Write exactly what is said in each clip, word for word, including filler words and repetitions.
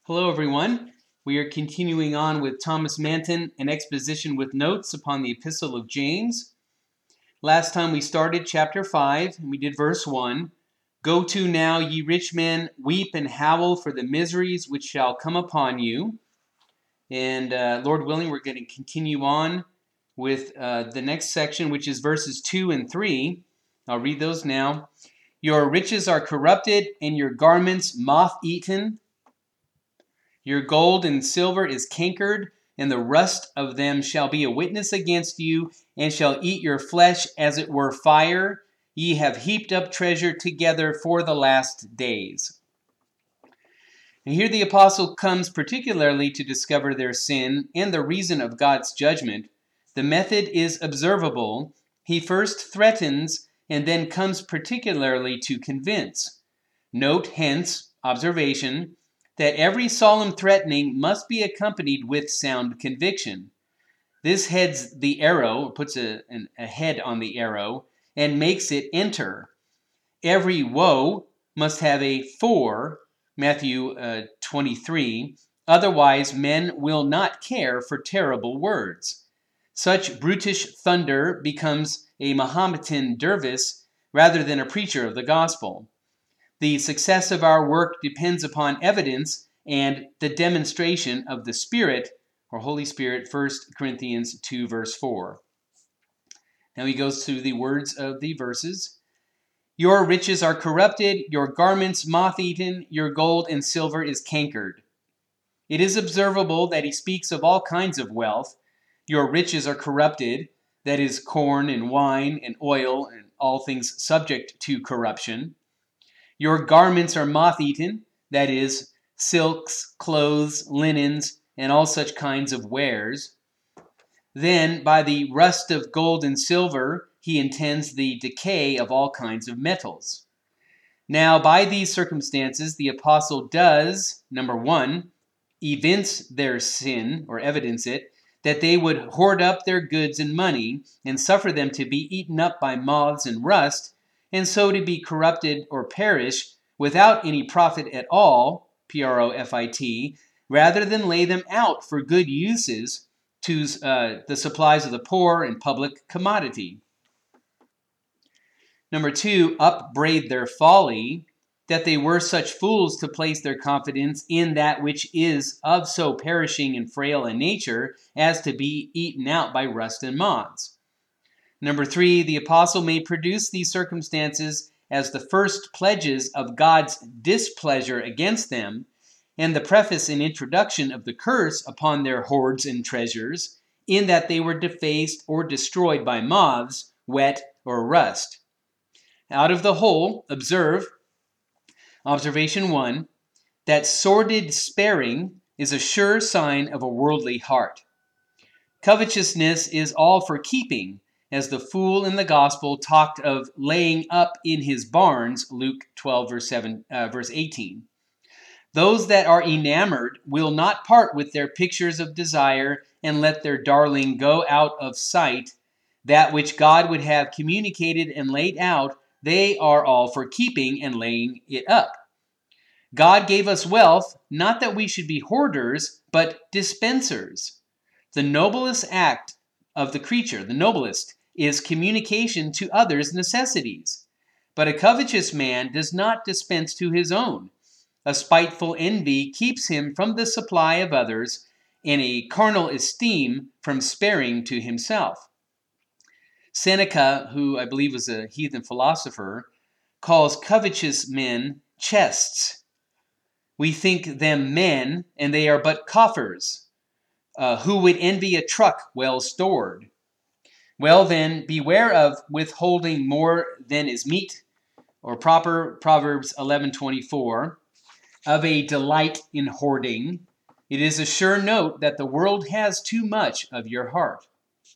Hello, everyone. We are continuing on with Thomas Manton, an exposition with notes upon the Epistle of James. Last time we started chapter five, and we did verse one. Go to now, ye rich men, weep and howl for the miseries which shall come upon you. And uh, Lord willing, we're going to continue on with uh, the next section, which is verses two and three. I'll read those now. Your riches are corrupted, and your garments moth-eaten. Your gold and silver is cankered, and the rust of them shall be a witness against you, and shall eat your flesh as it were fire. Ye have heaped up treasure together for the last days. And here the apostle comes particularly to discover their sin and the reason of God's judgment. The method is observable. He first threatens and then comes particularly to convince. Note, hence, observation, that every solemn threatening must be accompanied with sound conviction. This heads the arrow, or puts a, an, a head on the arrow, and makes it enter. Every woe must have a for, Matthew uh, twenty-three, otherwise men will not care for terrible words. Such brutish thunder becomes a Mahometan dervis rather than a preacher of the gospel. The success of our work depends upon evidence and the demonstration of the Spirit, or Holy Spirit, First Corinthians two, verse four. Now he goes through the words of the verses. Your riches are corrupted, your garments moth-eaten, your gold and silver is cankered. It is observable that he speaks of all kinds of wealth. Your riches are corrupted, that is, corn and wine and oil and all things subject to corruption. Your garments are moth-eaten, that is, silks, clothes, linens, and all such kinds of wares. Then, by the rust of gold and silver, he intends the decay of all kinds of metals. Now, by these circumstances, the apostle does, number one, evince their sin, or evidence it, that they would hoard up their goods and money, and suffer them to be eaten up by moths and rust, and so to be corrupted or perish without any profit at all, P R O F I T, rather than lay them out for good uses to uh, the supplies of the poor and public commodity. Number two, upbraid their folly, that they were such fools to place their confidence in that which is of so perishing and frail a nature as to be eaten out by rust and moths. Number three, the apostle may produce these circumstances as the first pledges of God's displeasure against them, and the preface and introduction of the curse upon their hoards and treasures, in that they were defaced or destroyed by moths, wet, or rust. Out of the whole, observe, observation one, that sordid sparing is a sure sign of a worldly heart. Covetousness is all for keeping, as the fool in the gospel talked of laying up in his barns, Luke twelve, verse seven, uh, verse eighteen. Those that are enamored will not part with their pictures of desire and let their darling go out of sight. That which God would have communicated and laid out, they are all for keeping and laying it up. God gave us wealth, not that we should be hoarders, but dispensers. The noblest act of the creature, the noblest, is communication to others' necessities. But a covetous man does not dispense to his own. A spiteful envy keeps him from the supply of others, and a carnal esteem from sparing to himself. Seneca, who I believe was a heathen philosopher, calls covetous men chests. We think them men, and they are but coffers. Uh, who would envy a truck well stored? Well then, beware of withholding more than is meet, or proper, Proverbs eleven twenty-four, of a delight in hoarding. It is a sure note that the world has too much of your heart.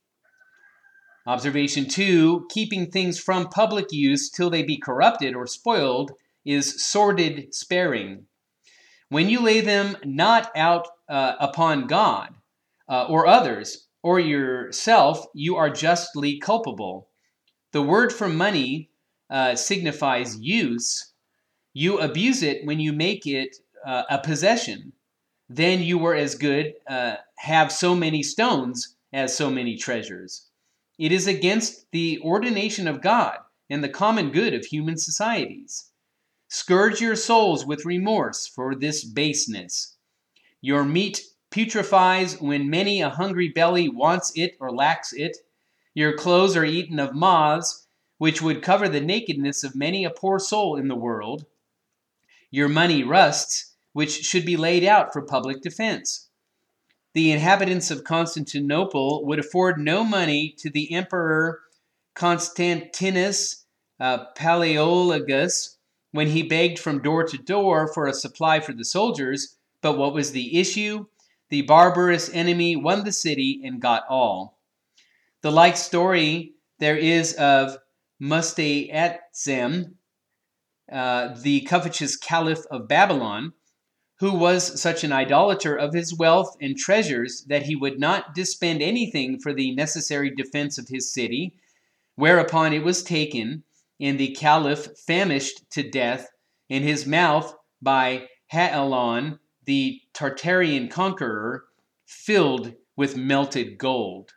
Observation two, keeping things from public use till they be corrupted or spoiled is sordid sparing. When you lay them not out uh, upon God uh, or others, or yourself, you are justly culpable. The word for money uh, signifies use. You abuse it when you make it uh, a possession. then you were as good uh, have so many stones as so many treasures. It is against the ordination of God and the common good of human societies. Scourge your souls with remorse for this baseness. Your meat putrefies when many a hungry belly wants it or lacks it. Your clothes are eaten of moths, which would cover the nakedness of many a poor soul in the world. Your money rusts, which should be laid out for public defense. The inhabitants of Constantinople would afford no money to the Emperor Constantinus uh, Palaeologus when he begged from door to door for a supply for the soldiers. But what was the issue? The barbarous enemy won the city and got all. The like story there is of Mustaetzem, uh, the covetous caliph of Babylon, who was such an idolater of his wealth and treasures that he would not dispend anything for the necessary defense of his city, whereupon it was taken, and the caliph famished to death, and his mouth by Ha'elon, the Tartarian conqueror, filled with melted gold.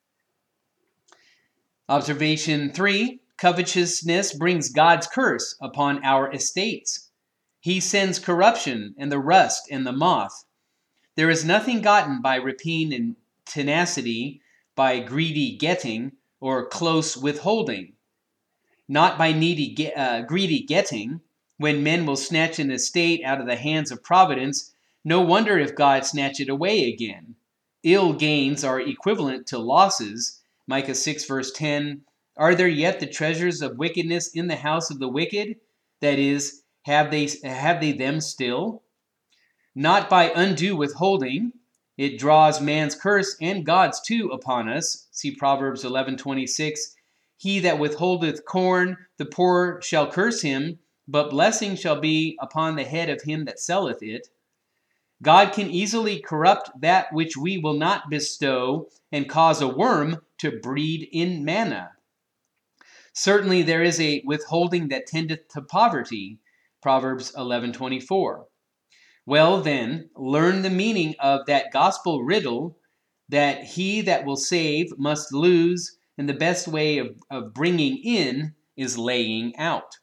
Observation three, covetousness brings God's curse upon our estates. He sends corruption and the rust and the moth. There is nothing gotten by rapine and tenacity, by greedy getting or close withholding. Not by needy, uh, greedy getting. When men will snatch an estate out of the hands of providence, no wonder if God snatch it away again. Ill gains are equivalent to losses. Micah six verse ten, are there yet the treasures of wickedness in the house of the wicked? That is, have they, have they them still? Not by undue withholding. It draws man's curse and God's too upon us. See Proverbs eleven twenty-six. He that withholdeth corn, the poor shall curse him, but blessing shall be upon the head of him that selleth it. God can easily corrupt that which we will not bestow and cause a worm to breed in manna. Certainly there is a withholding that tendeth to poverty. Proverbs eleven twenty-four. Well then, learn the meaning of that gospel riddle that he that will save must lose, and the best way of, of bringing in is laying out.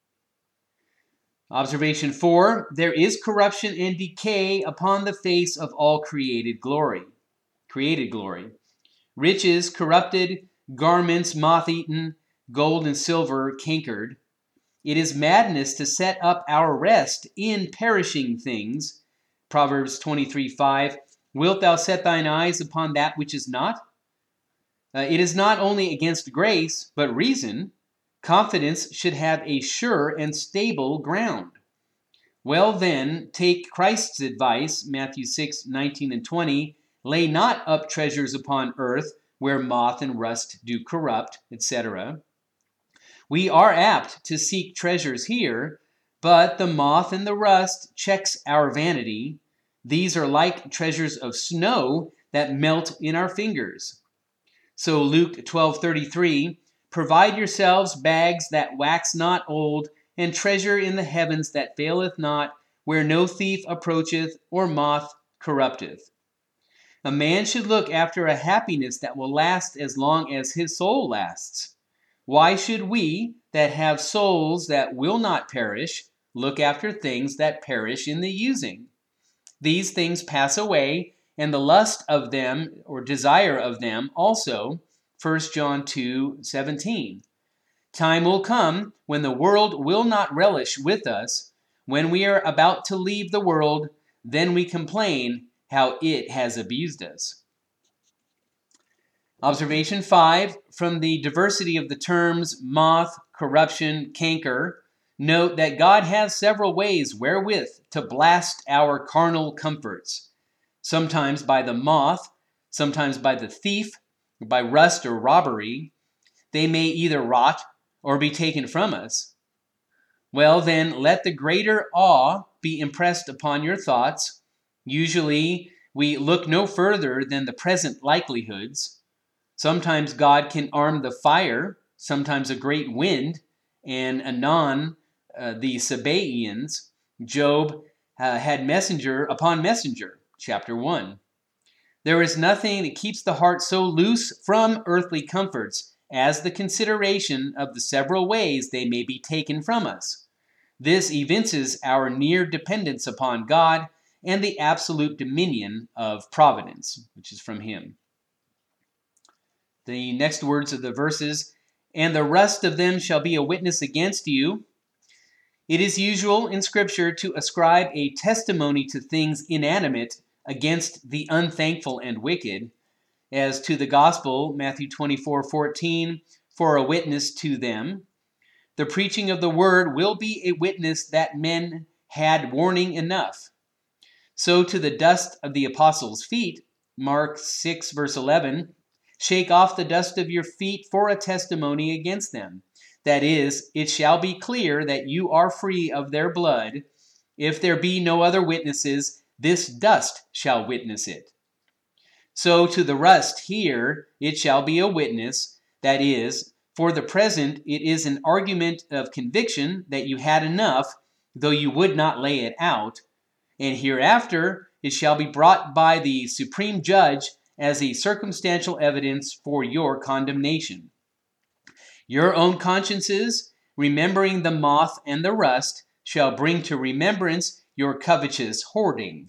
Observation four, there is corruption and decay upon the face of all created glory. Created glory. Riches corrupted, garments moth-eaten, gold and silver cankered. It is madness to set up our rest in perishing things. Proverbs twenty-three five, wilt thou set thine eyes upon that which is not? Uh, it is not only against grace, but reason. Confidence should have a sure and stable ground. Well then, take Christ's advice, Matthew six nineteen and twenty, lay not up treasures upon earth, where moth and rust do corrupt, et cetera. We are apt to seek treasures here, but the moth and the rust checks our vanity. These are like treasures of snow that melt in our fingers. So Luke twelve thirty-three, provide yourselves bags that wax not old, and treasure in the heavens that faileth not, where no thief approacheth or moth corrupteth. A man should look after a happiness that will last as long as his soul lasts. Why should we, that have souls that will not perish, look after things that perish in the using? These things pass away, and the lust of them, or desire of them, also. First John two seventeen. Time will come when the world will not relish with us. When we are about to leave the world, then we complain how it has abused us. Observation five, from the diversity of the terms moth, corruption, canker, note that God has several ways wherewith to blast our carnal comforts, sometimes by the moth, sometimes by the thief, by rust or robbery. They may either rot or be taken from us. Well then, let the greater awe be impressed upon your thoughts. Usually, we look no further than the present likelihoods. Sometimes God can arm the fire, sometimes a great wind, and anon uh, the Sabaeans. Job uh, had messenger upon messenger. chapter one. There is nothing that keeps the heart so loose from earthly comforts as the consideration of the several ways they may be taken from us. This evinces our near dependence upon God and the absolute dominion of providence, which is from him. The next words of the verses, and the rust of them shall be a witness against you. It is usual in Scripture to ascribe a testimony to things inanimate against the unthankful and wicked, as to the gospel, Matthew twenty-four fourteen, for a witness to them. The preaching of the word will be a witness that men had warning enough. So to the dust of the apostles' feet, Mark six verse eleven, shake off the dust of your feet for a testimony against them. That is, it shall be clear that you are free of their blood. If there be no other witnesses, this dust shall witness it. So to the rust here, it shall be a witness. That is, for the present, it is an argument of conviction that you had enough, though you would not lay it out. And hereafter, it shall be brought by the supreme judge as a circumstantial evidence for your condemnation. Your own consciences, remembering the moth and the rust, shall bring to remembrance your covetous hoarding.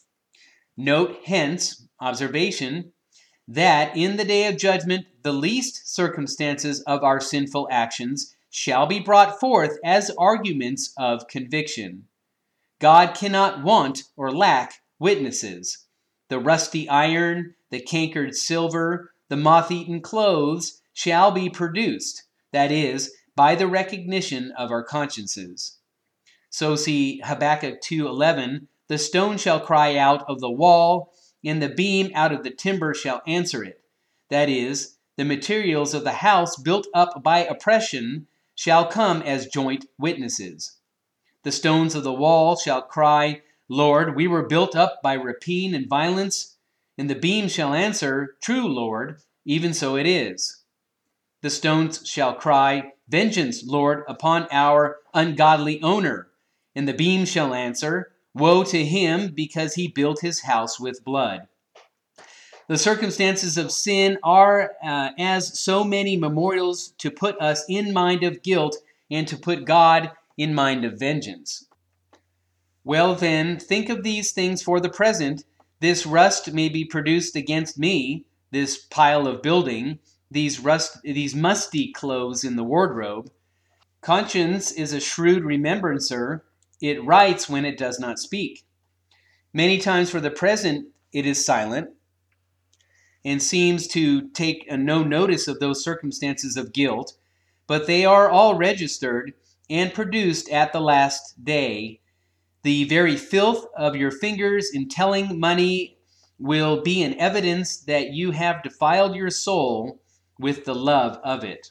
Note hence, observation, that in the day of judgment the least circumstances of our sinful actions shall be brought forth as arguments of conviction. God cannot want or lack witnesses. The rusty iron, the cankered silver, the moth-eaten clothes shall be produced, that is, by the recognition of our consciences. So see Habakkuk two eleven, the stone shall cry out of the wall, and the beam out of the timber shall answer it. That is, the materials of the house built up by oppression shall come as joint witnesses. The stones of the wall shall cry, Lord, we were built up by rapine and violence, and the beam shall answer, True, Lord, even so it is. The stones shall cry, Vengeance, Lord, upon our ungodly owner, and the beam shall answer, Woe to him, because he built his house with blood. The circumstances of sin are uh, as so many memorials to put us in mind of guilt and to put God in mind of vengeance. Well then, think of these things for the present. This rust may be produced against me, this pile of building, these rust, these musty clothes in the wardrobe. Conscience is a shrewd remembrancer. It writes when it does not speak. Many times for the present it is silent and seems to take no notice of those circumstances of guilt, but they are all registered and produced at the last day. The very filth of your fingers in telling money will be an evidence that you have defiled your soul with the love of it.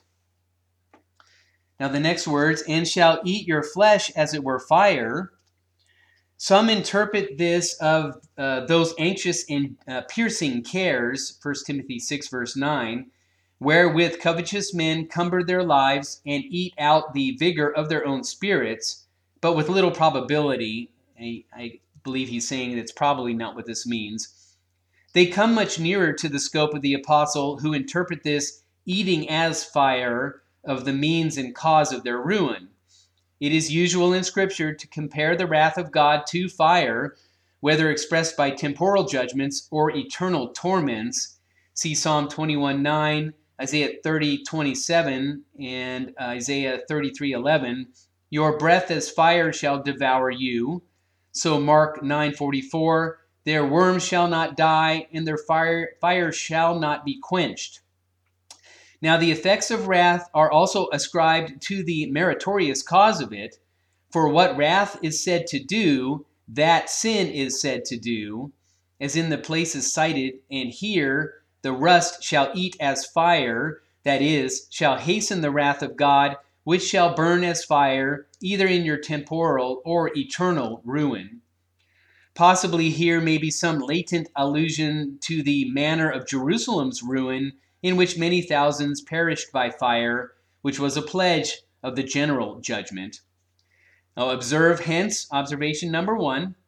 Now the next words, and shall eat your flesh as it were fire. Some interpret this of uh, those anxious and uh, piercing cares, First Timothy six verse nine, wherewith covetous men cumber their lives and eat out the vigor of their own spirits, but with little probability. I, I believe he's saying that's probably not what this means. They come much nearer to the scope of the apostle who interpret this eating as fire of the means and cause of their ruin. It is usual in Scripture to compare the wrath of God to fire, whether expressed by temporal judgments or eternal torments. See Psalm twenty-one nine, Isaiah thirty twenty-seven, and Isaiah thirty-three eleven. Your breath as fire shall devour you. So Mark nine forty-four, their worms shall not die, and their fire, fire shall not be quenched. Now the effects of wrath are also ascribed to the meritorious cause of it. For what wrath is said to do, that sin is said to do, as in the places cited, and here the rust shall eat as fire, that is, shall hasten the wrath of God, which shall burn as fire, either in your temporal or eternal ruin. Possibly here may be some latent allusion to the manner of Jerusalem's ruin, in which many thousands perished by fire, which was a pledge of the general judgment. Now observe hence, observation number one,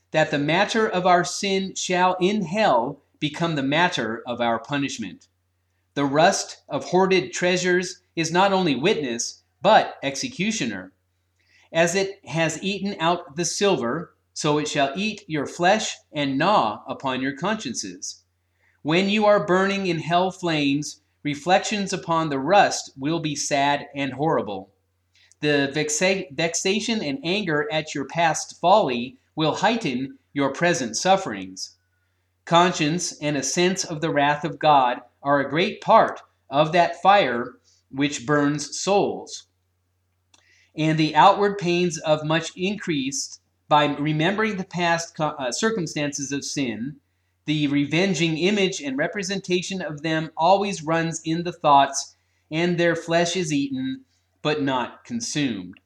that the matter of our sin shall in hell become the matter of our punishment. The rust of hoarded treasures is not only witness, but executioner. As it has eaten out the silver, so it shall eat your flesh and gnaw upon your consciences. When you are burning in hell flames, reflections upon the rust will be sad and horrible. The vexa- vexation and anger at your past folly will heighten your present sufferings. Conscience and a sense of the wrath of God are a great part of that fire which burns souls. And the outward pains of much increased by remembering the past uh, circumstances of sin, the revenging image and representation of them always runs in the thoughts, and their flesh is eaten, but not consumed.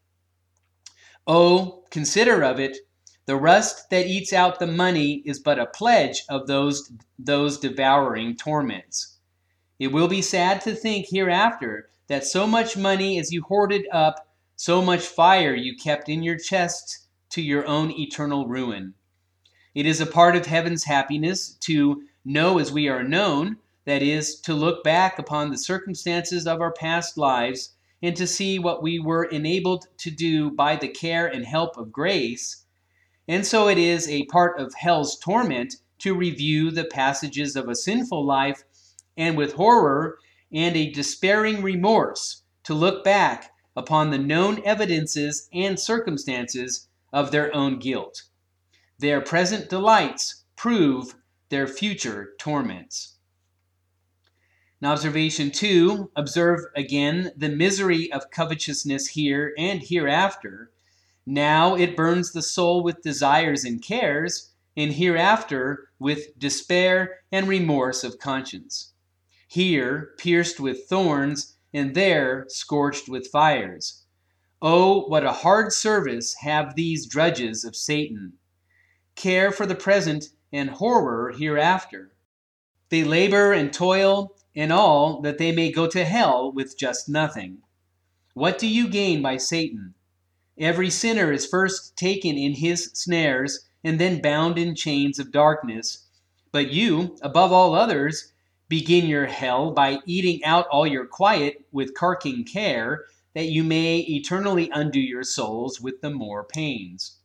Oh, consider of it, the rust that eats out the money is but a pledge of those, those devouring torments. It will be sad to think hereafter that so much money as you hoarded up, so much fire you kept in your chest to your own eternal ruin. It is a part of heaven's happiness to know as we are known, that is, to look back upon the circumstances of our past lives and to see what we were enabled to do by the care and help of grace. And so it is a part of hell's torment to review the passages of a sinful life and with horror and a despairing remorse to look back upon the known evidences and circumstances of their own guilt. Their present delights prove their future torments. Now, observation two, observe again the misery of covetousness here and hereafter. Now it burns the soul with desires and cares, and hereafter with despair and remorse of conscience. Here pierced with thorns, and there scorched with fires. Oh, what a hard service have these drudges of Satan! Care for the present and horror hereafter. They labor and toil and all that they may go to hell with just nothing. What do you gain by Satan? Every sinner is first taken in his snares and then bound in chains of darkness. But you, above all others, begin your hell by eating out all your quiet with carking care, that you may eternally undo your souls with the more pains.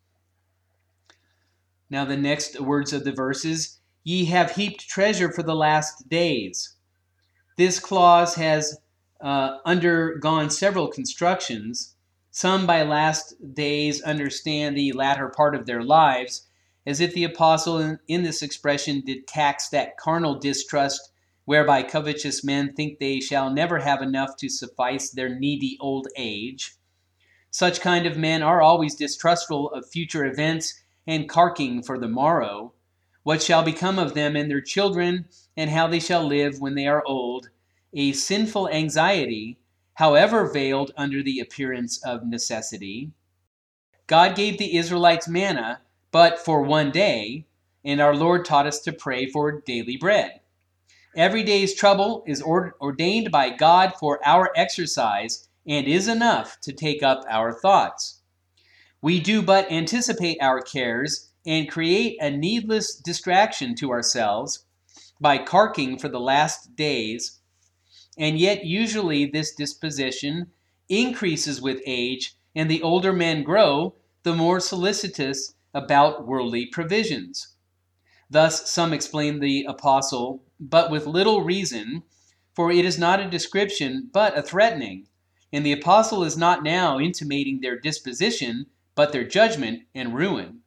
Now the next words of the verses, ye have heaped treasure for the last days. This clause has uh, undergone several constructions. Some by last days understand the latter part of their lives, as if the apostle in, in this expression did tax that carnal distrust whereby covetous men think they shall never have enough to suffice their needy old age. Such kind of men are always distrustful of future events and carking for the morrow, what shall become of them and their children, and how they shall live when they are old, a sinful anxiety, however veiled under the appearance of necessity. God gave the Israelites manna, but for one day, and our Lord taught us to pray for daily bread. Every day's trouble is ordained by God for our exercise and is enough to take up our thoughts. We do but anticipate our cares and create a needless distraction to ourselves by carking for the last days, and yet usually this disposition increases with age, and the older men grow, the more solicitous about worldly provisions. Thus some explain the apostle, but with little reason, for it is not a description, but a threatening, and the apostle is not now intimating their disposition, but their judgment and ruin.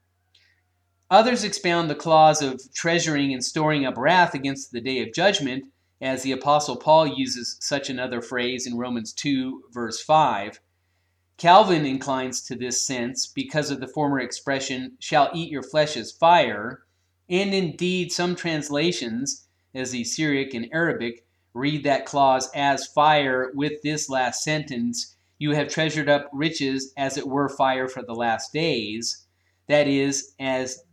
Others expound the clause of treasuring and storing up wrath against the day of judgment, as the apostle Paul uses such another phrase in Romans two, verse five. Calvin inclines to this sense because of the former expression, shall eat your flesh as fire, and indeed some translations, as the Syriac and Arabic, read that clause as fire with this last sentence, you have treasured up riches as it were fire for the last days. That is, as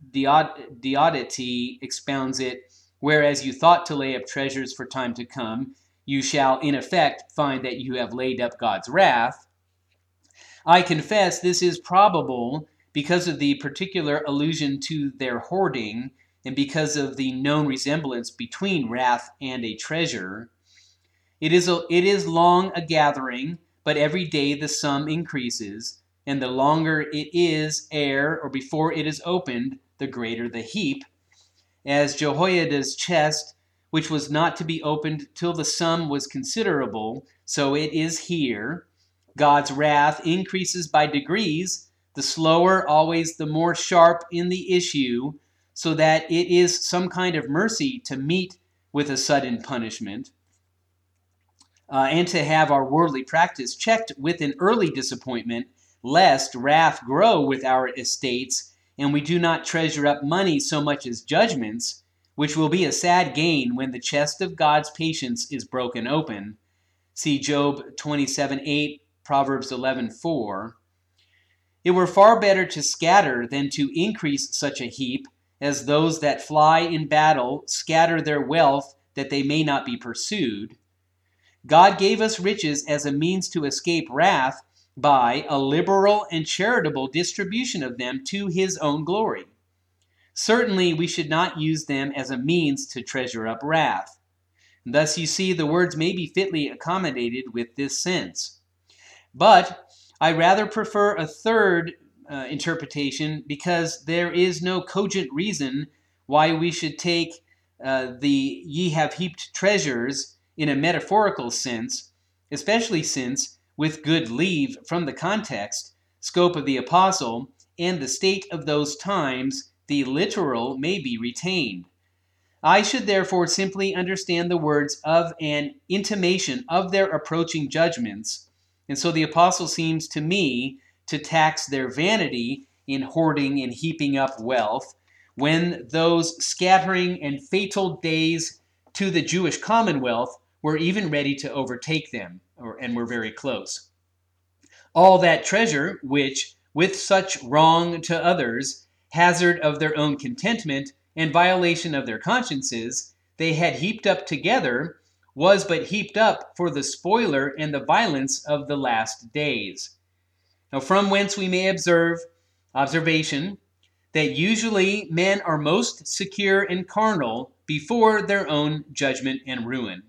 Diodati expounds it, whereas you thought to lay up treasures for time to come, you shall in effect find that you have laid up God's wrath. I confess this is probable because of the particular allusion to their hoarding and because of the known resemblance between wrath and a treasure. It is, a, it is long a gathering, but every day the sum increases, and the longer it is ere or before it is opened, the greater the heap. As Jehoiada's chest, which was not to be opened till the sum was considerable, so it is here. God's wrath increases by degrees, the slower always the more sharp in the issue, so that it is some kind of mercy to meet with a sudden punishment, uh, and to have our worldly practice checked with an early disappointment, lest wrath grow with our estates, and we do not treasure up money so much as judgments, which will be a sad gain when the chest of God's patience is broken open. See Job twenty-seven eight, Proverbs eleven four. It were far better to scatter than to increase such a heap, as those that fly in battle scatter their wealth that they may not be pursued. God gave us riches as a means to escape wrath by a liberal and charitable distribution of them to his own glory. Certainly we should not use them as a means to treasure up wrath. Thus you see the words may be fitly accommodated with this sense. But I rather prefer a third uh, interpretation, because there is no cogent reason why we should take uh, the ye have heaped treasures in a metaphorical sense, especially since, with good leave from the context, scope of the apostle, and the state of those times, the literal may be retained. I should therefore simply understand the words of an intimation of their approaching judgments, and so the apostle seems to me to tax their vanity in hoarding and heaping up wealth, when those scattering and fatal days to the Jewish commonwealth were even ready to overtake them, or, and were very close. All that treasure which, with such wrong to others, hazard of their own contentment, and violation of their consciences, they had heaped up together, was but heaped up for the spoiler and the violence of the last days. Now, from whence we may observe, observation, that usually men are most secure and carnal before their own judgment and ruin.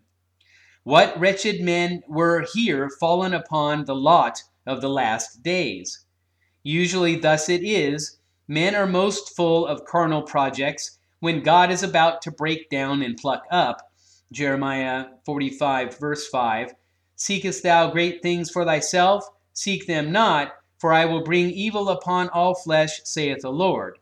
What wretched men were here fallen upon the lot of the last days? Usually thus it is, men are most full of carnal projects when God is about to break down and pluck up. Jeremiah forty-five, verse five, Seekest thou great things for thyself? Seek them not, for I will bring evil upon all flesh, saith the Lord.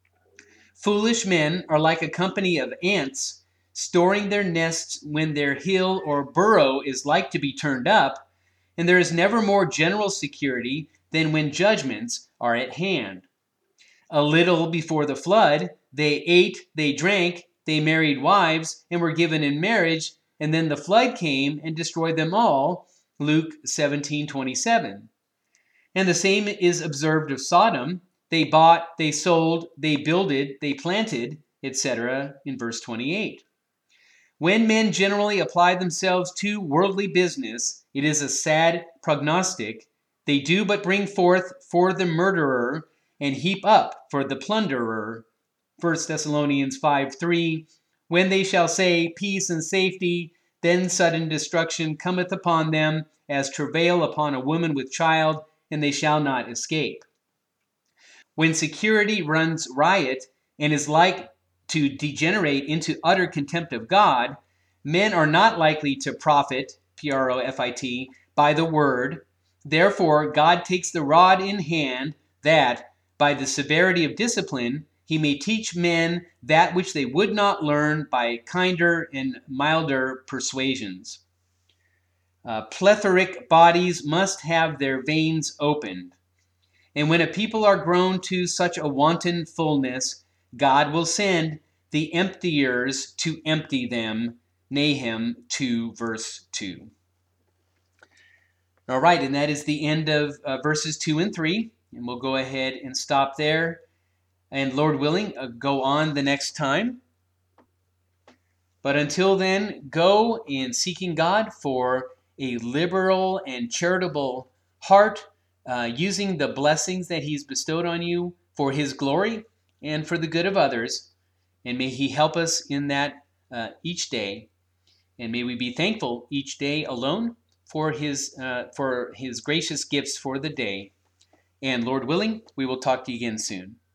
Foolish men are like a company of ants, storing their nests when their hill or burrow is like to be turned up, and there is never more general security than when judgments are at hand. A little before the flood, they ate, they drank, they married wives, and were given in marriage, and then the flood came and destroyed them all. Luke seventeen twenty-seven. And the same is observed of Sodom. They bought, they sold, they builded, they planted, et cetera in verse twenty-eight. When men generally apply themselves to worldly business, it is a sad prognostic. They do but bring forth for the murderer and heap up for the plunderer. First Thessalonians five three. When they shall say peace and safety, then sudden destruction cometh upon them, as travail upon a woman with child, and they shall not escape. When security runs riot and is like to degenerate into utter contempt of God, men are not likely to profit, P R O F I T, by the word. Therefore, God takes the rod in hand, that, by the severity of discipline, he may teach men that which they would not learn by kinder and milder persuasions. Uh, plethoric bodies must have their veins opened. And when a people are grown to such a wanton fullness, God will send the emptiers to empty them. Nahum two, verse two. All right, and that is the end of uh, verses two and three. And we'll go ahead and stop there. And Lord willing, uh, go on the next time. But until then, go in seeking God for a liberal and charitable heart, uh, using the blessings that he's bestowed on you for his glory and for the good of others. And may he help us in that uh, each day. And may we be thankful each day alone for his, uh, for his gracious gifts for the day. And Lord willing, we will talk to you again soon.